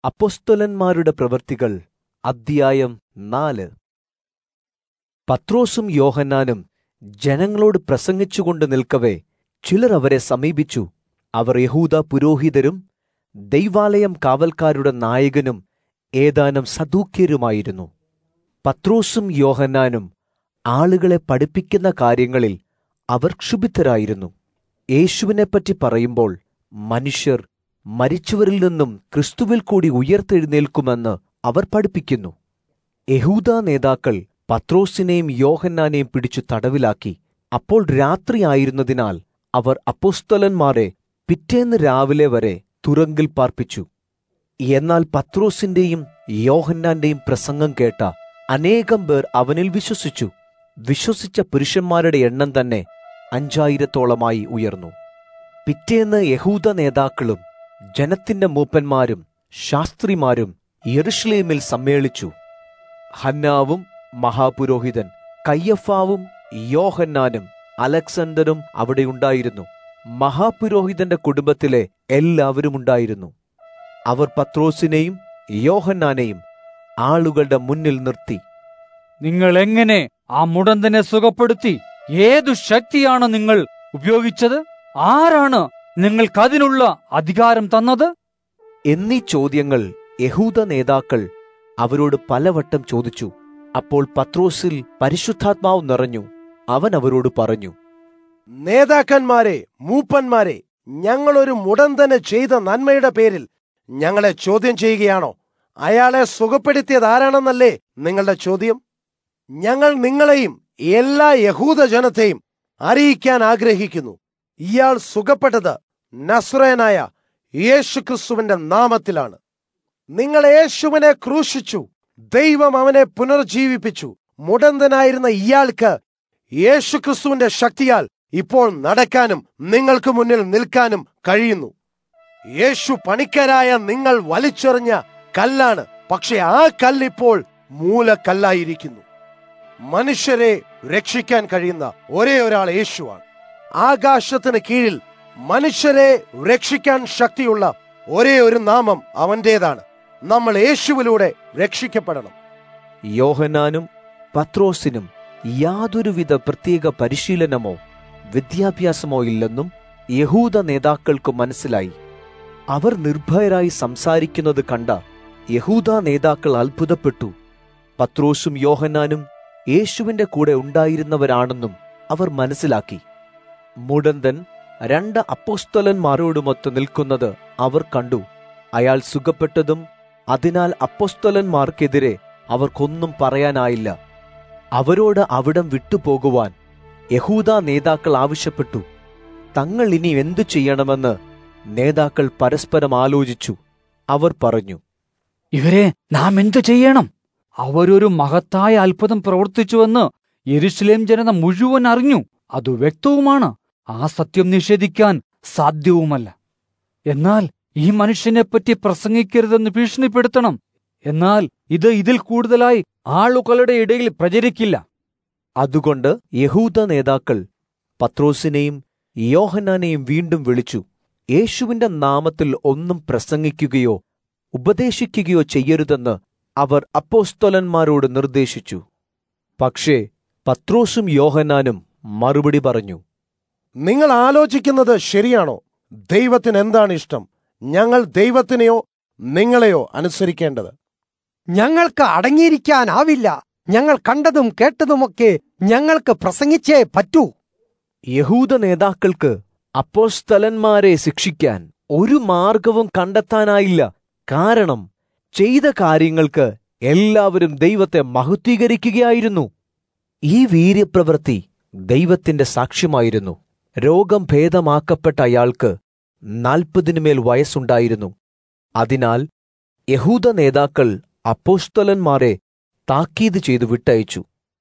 അപ്പൊസ്തലന്മാരുടെ പ്രവൃത്തികൾ അധ്യായം 4. പത്രോസും യോഹന്നാനും ജനങ്ങളോട് പ്രസംഗിച്ചുകൊണ്ട് നിൽക്കവേ ചിലർ അവരെ സമീപിച്ചു. അവർ യഹൂദ പുരോഹിതരും ദൈവാലയം കാവൽക്കാരുടെ നായകനും ഏതാനും സദൂക്യരുമായിരുന്നു. പത്രോസും യോഹന്നാനും ആളുകളെ പഠിപ്പിക്കുന്ന കാര്യങ്ങളിൽ അവർ ക്ഷുഭിതരായിരുന്നു. യേശുവിനെപ്പറ്റി പറയുമ്പോൾ മനുഷ്യർ മരിച്ചവരിൽ നിന്നും ക്രിസ്തുവിൽ കൂടി ഉയർത്തെഴുന്നേൽക്കുമെന്ന് അവർ പഠിപ്പിക്കുന്നു. യഹൂദ നേതാക്കൾ പത്രോസിനെയും യോഹന്നാനെയും പിടിച്ചു തടവിലാക്കി. അപ്പോൾ രാത്രിയായിരുന്നതിനാൽ അവർ അപ്പൊസ്തലന്മാരെ പിറ്റേന്ന് രാവിലെ വരെ തുറങ്കിൽ പാർപ്പിച്ചു. എന്നാൽ പത്രോസിന്റെയും യോഹന്നാന്റെയും പ്രസംഗം കേട്ട അനേകം പേർ അവനിൽ വിശ്വസിച്ചു. വിശ്വസിച്ച പുരുഷന്മാരുടെ എണ്ണം തന്നെ 5000-ഓളമായി ഉയർന്നു. പിറ്റേന്ന് യഹൂദ നേതാക്കളും ജനത്തിന്റെ മൂപ്പന്മാരും ശാസ്ത്രിമാരും യെരുശലേമിൽ സമ്മേളിച്ചു. ഹന്നാവും മഹാപുരോഹിതൻ കയ്യഫാവും യോഹന്നാനും അലക്സണ്ടറും അവിടെയുണ്ടായിരുന്നു. മഹാപുരോഹിതന്റെ കുടുംബത്തിലെ എല്ലാവരും ഉണ്ടായിരുന്നു. അവർ പത്രോസിനെയും യോഹന്നാനെയും ആളുകളുടെ മുന്നിൽ നിർത്തി, നിങ്ങൾ എങ്ങനെ ആ മുടന്തനെ സുഖപ്പെടുത്തി? ഏതു ശക്തിയാണ് നിങ്ങൾ ഉപയോഗിച്ചത്? ആരാണ് നിങ്ങൾക്കതിനുള്ള അധികാരം തന്നത്? എന്നീ ചോദ്യങ്ങൾ യഹൂദ നേതാക്കൾ അവരോട് പലവട്ടം ചോദിച്ചു. അപ്പോൾ പത്രോസിൽ പരിശുദ്ധാത്മാവ് നിറഞ്ഞു. അവൻ അവരോട് പറഞ്ഞു, നേതാക്കന്മാരെ, മൂപ്പന്മാരെ, ഞങ്ങളൊരു മുടന്തന് ചെയ്ത നന്മയുടെ പേരിൽ ഞങ്ങളെ ചോദ്യം ചെയ്യുകയാണോ? അയാളെ സുഖപ്പെടുത്തിയത് ആരാണെന്നല്ലേ നിങ്ങളുടെ ചോദ്യം? ഞങ്ങൾ നിങ്ങളെയും എല്ലാ യഹൂദ ജനത്തെയും അറിയിക്കാൻ ആഗ്രഹിക്കുന്നു. ഇയാൾ സുഖപ്പെട്ടത് നസ്രയനായ യേശുക്രിസ്തുവിന്റെ നാമത്തിലാണ്. നിങ്ങൾ യേശുവിനെ ക്രൂശിച്ചു, ദൈവം അവനെ പുനർജീവിപ്പിച്ചു. മുടന്തനായിരുന്ന ഇയാൾക്ക് യേശുക്രിസ്തുവിന്റെ ശക്തിയാൽ ഇപ്പോൾ നടക്കാനും നിങ്ങൾക്ക് മുന്നിൽ നിൽക്കാനും കഴിയുന്നു. യേശു പണിക്കരായ നിങ്ങൾ വലിച്ചെറിഞ്ഞ കല്ലാണ്, പക്ഷെ ആ കല്ലിപ്പോൾ മൂലക്കല്ലായിരിക്കുന്നു. മനുഷ്യരെ രക്ഷിക്കാൻ കഴിയുന്ന ഒരേ ഒരാൾ യേശുവാണ്. ആകാശത്തിന് കീഴിൽ മനുഷ്യരെ രക്ഷിക്കാൻ ശക്തിയുള്ള ഒരേ ഒരു നാമം അവന്റേതാണ്. നമ്മൾ യേശുവിലൂടെ രക്ഷിക്കപ്പെടണം. യോഹന്നാനും പത്രോസിനും യാതൊരുവിധ പ്രത്യേക പരിശീലനമോ വിദ്യാഭ്യാസമോ ഇല്ലെന്നും യഹൂദ നേതാക്കൾക്ക് മനസ്സിലായി. അവർ നിർഭയരായി സംസാരിക്കുന്നത് കണ്ട യഹൂദ നേതാക്കൾ അത്ഭുതപ്പെട്ടു. പത്രോസും യോഹന്നാനും യേശുവിന്റെ കൂടെ ഉണ്ടായിരുന്നവരാണെന്നും അവർ മനസ്സിലാക്കി. മുടന്തൻ 2 അപ്പൊസ്തലന്മാരോടുമൊത്ത് നിൽക്കുന്നത് അവർ കണ്ടു. അയാൾ സുഖപ്പെട്ടതും അതിനാൽ അപ്പൊസ്തലന്മാർക്കെതിരെ അവർക്കൊന്നും പറയാനായില്ല. അവരോട് അവിടം വിട്ടുപോകുവാൻ യഹൂദ നേതാക്കൾ ആവശ്യപ്പെട്ടു. തങ്ങൾ ഇനി എന്തു ചെയ്യണമെന്ന് നേതാക്കൾ പരസ്പരം ആലോചിച്ചു. അവർ പറഞ്ഞു, ഇവരെ നാം എന്തു ചെയ്യണം? അവരൊരു മഹത്തായ അത്ഭുതം പ്രവർത്തിച്ചുവെന്ന് യെരുശലേം ജനത മുഴുവൻ അറിഞ്ഞു. അത് വ്യക്തവുമാണ്. ആ സത്യം നിഷേധിക്കാൻ സാധ്യവുമല്ല. എന്നാൽ ഈ മനുഷ്യനെപ്പറ്റി പ്രസംഗിക്കരുതെന്ന് ഭീഷണിപ്പെടുത്തണം. എന്നാൽ ഇതിൽ കൂടുതലായി ആളുകളുടെ ഇടയിൽ പ്രചരിക്കില്ല. അതുകൊണ്ട് യഹൂദ നേതാക്കൾ പത്രോസിനെയും യോഹന്നാനെയും വീണ്ടും വിളിച്ചു. യേശുവിന്റെ നാമത്തിൽ ഒന്നും പ്രസംഗിക്കുകയോ ഉപദേശിക്കുകയോ ചെയ്യരുതെന്ന് അവർ അപ്പൊസ്തലന്മാരോട് നിർദ്ദേശിച്ചു. പക്ഷേ പത്രോസും യോഹന്നാനും മറുപടി പറഞ്ഞു, നിങ്ങൾ ആലോചിക്കുന്നത് ശരിയാണോ? ദൈവത്തിന് എന്താണ് ഇഷ്ടം? ഞങ്ങൾ ദൈവത്തിനെയോ നിങ്ങളെയോ അനുസരിക്കേണ്ടത്? ഞങ്ങൾക്ക് അടങ്ങിയിരിക്കാനാവില്ല. ഞങ്ങൾ കണ്ടതും കേട്ടതുമൊക്കെ ഞങ്ങൾക്ക് പ്രസംഗിച്ചേ പറ്റൂ. യഹൂദ നേതാക്കൾക്ക് അപ്പൊസ്തലന്മാരെ ശിക്ഷിക്കാൻ ഒരു മാർഗവും കണ്ടെത്താനായില്ല. കാരണം ചെയ്ത കാര്യങ്ങൾക്ക് എല്ലാവരും ദൈവത്തെ മഹത്വീകരിക്കുകയായിരുന്നു. ഈ വീര്യപ്രവൃത്തി ദൈവത്തിന്റെ സാക്ഷ്യമായിരുന്നു. രോഗം ഭേദമാക്കപ്പെട്ട അയാൾക്ക് 40 മേൽ വയസ്സുണ്ടായിരുന്നു. അതിനാൽ യഹൂദ നേതാക്കൾ അപ്പൊസ്തലന്മാരെ താക്കീത് ചെയ്തു വിട്ടയച്ചു.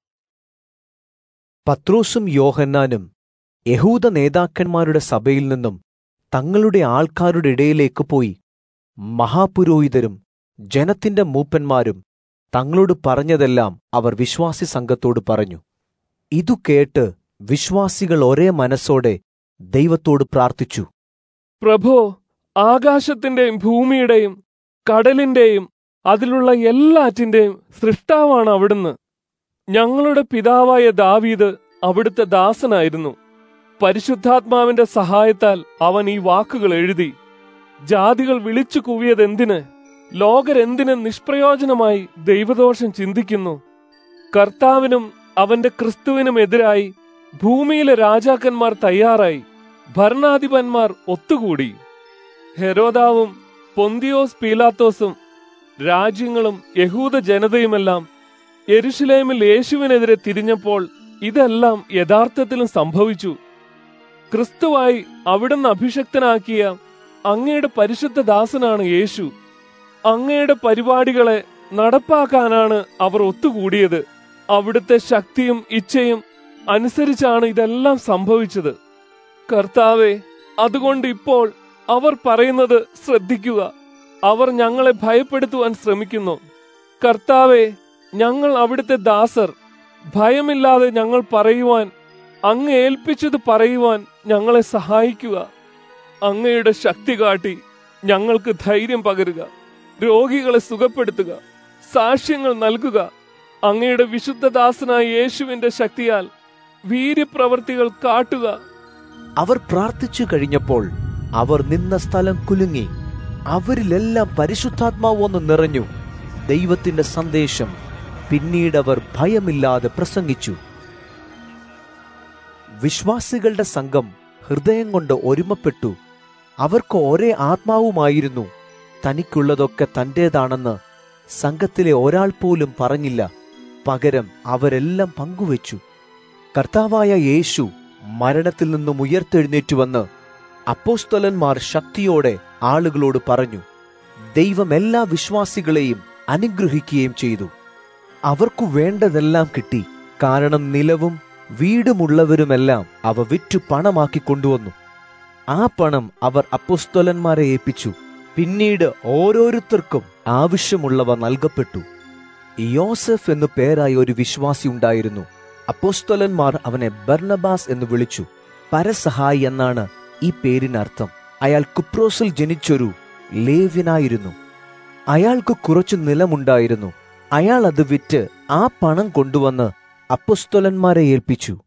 പത്രോസും യോഹന്നാനും യഹൂദ നേതാക്കന്മാരുടെ സഭയിൽ നിന്നും തങ്ങളുടെ ആൾക്കാരുടെ ഇടയിലേക്ക് പോയി. മഹാപുരോഹിതരും ജനത്തിന്റെ മൂപ്പന്മാരും തങ്ങളോട് പറഞ്ഞതെല്ലാം അവർ വിശ്വാസി സംഘത്തോട് പറഞ്ഞു. ഇതു കേട്ട് വിശ്വാസികൾ ഒരേ മനസ്സോടെ ദൈവത്തോട് പ്രാർത്ഥിച്ചു, പ്രഭോ, ആകാശത്തിന്റെയും ഭൂമിയുടെയും കടലിന്റെയും അതിലുള്ള എല്ലാറ്റിന്റെയും സൃഷ്ടാവാണ് അവിടുന്ന്. ഞങ്ങളുടെ പിതാവായ ദാവീദ് അവിടുത്തെ ദാസനായിരുന്നു. പരിശുദ്ധാത്മാവിന്റെ സഹായത്താൽ അവൻ ഈ വാക്കുകൾ എഴുതി. ജാതികൾ വിളിച്ചു കൂവിയതെന്തിന്? ലോകരെന്തിന് നിഷ്പ്രയോജനമായി ദൈവദോഷം ചിന്തിക്കുന്നു? കർത്താവിനും അവന്റെ ക്രിസ്തുവിനും എതിരായി ഭൂമിയിലെ രാജാക്കന്മാർ തയ്യാറായി, ഭരണാധിപന്മാർ ഒത്തുകൂടി. ഹെരോദാവും പൊന്തിയോസ് പീലാത്തോസും രാജ്യങ്ങളും യഹൂദ ജനതയുമെല്ലാം യെരുശലേമിൽ യേശുവിനെതിരെ തിരിഞ്ഞപ്പോൾ ഇതെല്ലാം യഥാർത്ഥത്തിലും സംഭവിച്ചു. ക്രിസ്തുവായി അവിടുന്ന് അഭിഷക്തനാക്കിയ അങ്ങയുടെ പരിശുദ്ധ ദാസനാണ് യേശു. അങ്ങയുടെ പരിപാടികളെ നടപ്പാക്കാനാണ് അവർ ഒത്തുകൂടിയത്. അവിടുത്തെ ശക്തിയും ഇച്ഛയും അനുസരിച്ചാണ് ഇതെല്ലാം സംഭവിച്ചത്. കർത്താവേ, അതുകൊണ്ട് ഇപ്പോൾ അവർ പറയുന്നത് ശ്രദ്ധിക്കുക. അവർ ഞങ്ങളെ ഭയപ്പെടുത്തുവാൻ ശ്രമിക്കുന്നു. കർത്താവേ, ഞങ്ങൾ അവിടുത്തെ ദാസർ. ഭയമില്ലാതെ ഞങ്ങൾ പറയുവാൻ, അങ്ങ് ഏൽപ്പിച്ചത് പറയുവാൻ ഞങ്ങളെ സഹായിക്കുക. അങ്ങയുടെ ശക്തി കാട്ടി ഞങ്ങൾക്ക് ധൈര്യം പകരുക. രോഗികളെ സുഖപ്പെടുത്തുക, സാക്ഷ്യങ്ങൾ നൽകുക. അങ്ങയുടെ വിശുദ്ധദാസനായ യേശുവിന്റെ ശക്തിയാൽ വീര്യപ്രവർത്തികൾ കാട്ടുക. അവർ പ്രാർത്ഥിച്ചു കഴിഞ്ഞപ്പോൾ അവർ നിന്ന സ്ഥലം കുലുങ്ങി. അവരിലെല്ലാം പരിശുദ്ധാത്മാവ് വന്ന് നിറഞ്ഞു. ദൈവത്തിന്റെ സന്ദേശം പിന്നീട് അവർ ഭയമില്ലാതെ പ്രസംഗിച്ചു. വിശ്വാസികളുടെ സംഘം ഹൃദയം കൊണ്ട് ഒരുമപ്പെട്ടു. അവർക്ക് ഒരേ ആത്മാവുമായിരുന്നു. തനിക്കുള്ളതൊക്കെ തന്റേതാണെന്ന് സംഘത്തിലെ ഒരാൾ പോലും പറഞ്ഞില്ല. പകരം അവരെല്ലാം പങ്കുവച്ചു. കർത്താവായ യേശു മരണത്തിൽ നിന്നും ഉയർത്തെഴുന്നേറ്റുവെന്ന് അപ്പോസ്തലന്മാർ ശക്തിയോടെ ആളുകളോട് പറഞ്ഞു. ദൈവം എല്ലാ വിശ്വാസികളെയും അനുഗ്രഹിക്കുകയും ചെയ്തു. അവർക്കു വേണ്ടതെല്ലാം കിട്ടി. കാരണം നിലവും വീടുമുള്ളവരുമെല്ലാം അവ വിറ്റു പണമാക്കി കൊണ്ടുവന്നു. ആ പണം അവർ അപ്പോസ്തലന്മാരെ ഏൽപ്പിച്ചു. പിന്നീട് ഓരോരുത്തർക്കും ആവശ്യമുള്ളവ നൽകപ്പെട്ടു. യോസഫ് എന്നു പേരായ ഒരു വിശ്വാസി ഉണ്ടായിരുന്നു. അപ്പോസ്തലന്മാർ അവനെ ബർന്നബാസ് എന്ന് വിളിച്ചു. പരസഹായി എന്നാണ് ഈ പേരിനർത്ഥം. അയാൾ കുപ്രോസിൽ ജനിച്ചൊരു ലേവ്യനായിരുന്നു. അയാൾക്ക് കുറച്ചു നിലമുണ്ടായിരുന്നു. അയാൾ അത് വിറ്റ് ആ പണം കൊണ്ടുവന്ന് അപ്പോസ്തലന്മാരെ ഏൽപ്പിച്ചു.